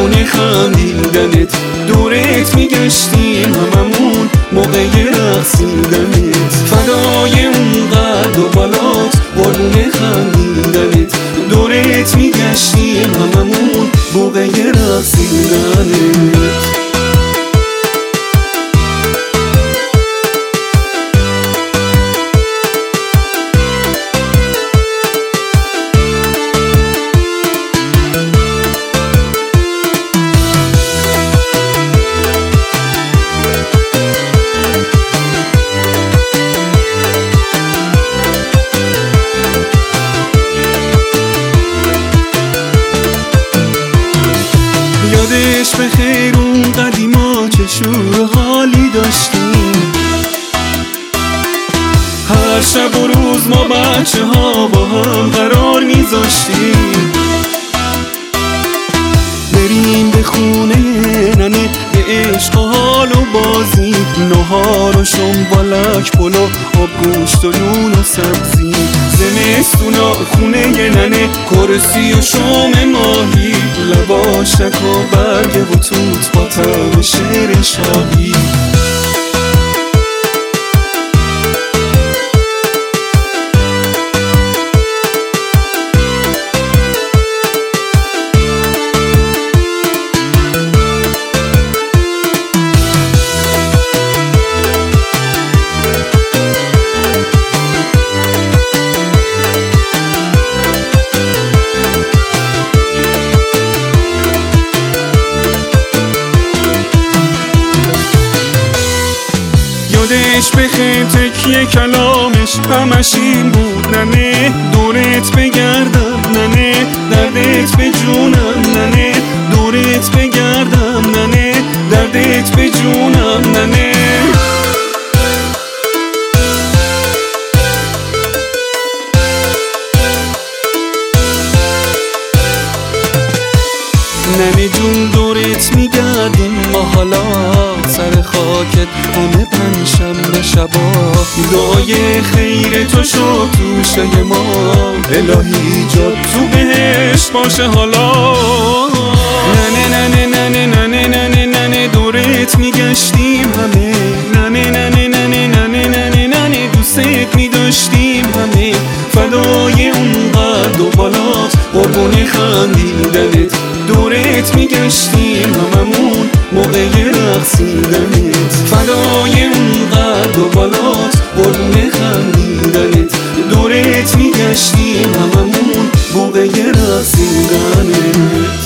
قربون خندیدنت، دورت میگشتیم هممون موقع رقصیدنت، فدای اون قد و بالات قربون خندیدنت، دورت میگشتیم هممون موقع رقصیدنت. یادش به خیر اون قدیما چه شور و حالی داشتیم، هر شب و روز ما بچه ها با هم قرار میذاشتیم، بریم به خونه ننه به عشق و حال و بازی، نهار و شنبالک پلو آب گوشت و نون و سبزی، زمستونا خونه ننه کرسی و شوم ماهی، لباشک و برگ و توت با طعم شیر شاهی. یادش بخیر تکیه کلامش همش این بود ننه، دورت بگردم ننه، دردت به جونم ننه، دورت بگردم ننه، دردت به جونم ننه. ننه جون دورت میگردیم ما حالا سر خاکت همه پنجشنبه شبا، دعای خیر تو شد توشه ما، الهی جات تو بهشت باشه حالا. ننه ننه ننه ننه ننه ننه دورت میگشتیم همه، ننه ننه ننه ننه ننه ننه دوستت میداشتیم همه، فدای اون قد و بالات قربون خندیدنت، دورت میگشتیم هممون موقع رقصیدنت، فدای اون قد و بالات قربون خندیدنت، دورت میگشتیم هممون موقع رقصیدنت.